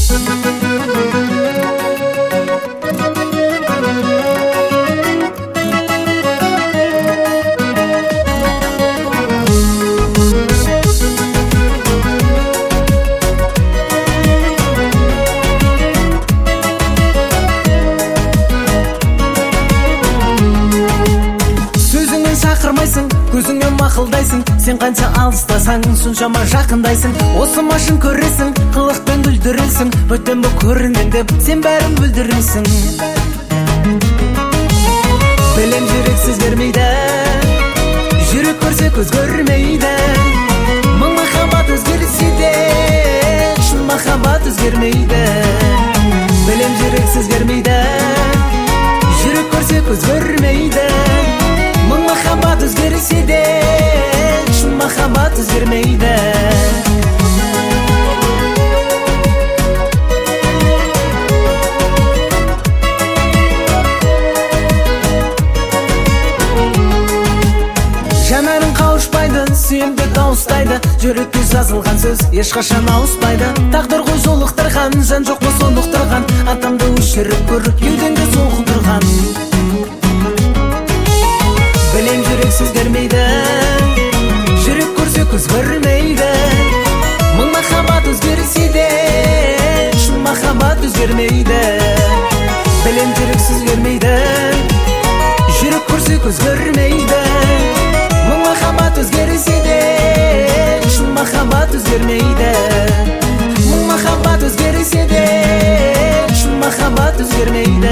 Көзіңе мақылдайсың, сен қанша алыстасаң, соншама жақындайсың. Осы машын көресің, қылықпен күлдірілсің, бөтен бұл көрінген деп сен бәрін бүлдірілсің. Білем жүрек сөз бермейді, жүрек көрсе көз көрмейді. Мың махаббат өзгерсе де, шын махаббат өзгермейді. Білем жүрек сөз бермейді, жүрек көрсе көз көрмейді. Мың махаббат өзгерсе де, шын махаббат өзгермейді. Жанарың қауышпайды, сүйемді дауыстайды, жүрекке жазылған сөз ешқашан ауыспайды. Тағдыр ғой жолықтырған, жан жоқ па сондықтырған, атамды өшіріп көр, кеудеңді соғындырған. Білем жүрек сөз бермейді, жүрек көрсе көз көрмейді. Мың махаббат өзгерсе де, шын махаббат өзгермейді. Білем жүрек сөз бермейді, жүрек көрсе көз көрмейді. Мың махаббат өзгерсе де, шын махаббат өзгермейді. Мың махаббат өзгерсе де, шын махаббат өзгермейді.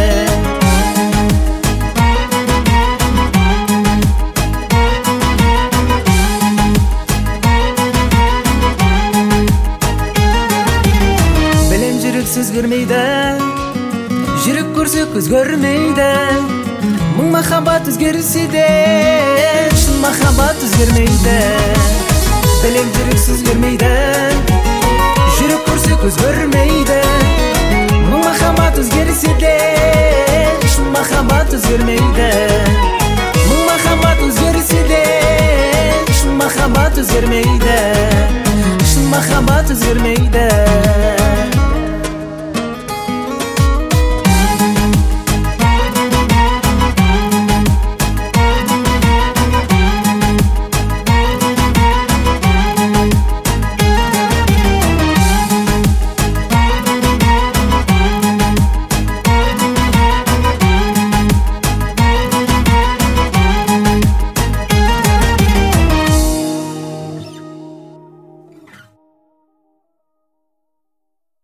Сөз бермейді, жүрек көрсе көз көрмейді. Мың махаббат өзгерсе де, шын махаббат өзгермейді. Білем жүрек сөз бермейді, жүрек көрсе көз көрмейді. Мың махаббат өзгерсе де, шын махаббат өзгермейді. Мың махаббат өзгерсе де, шын махаббат өзгермейді.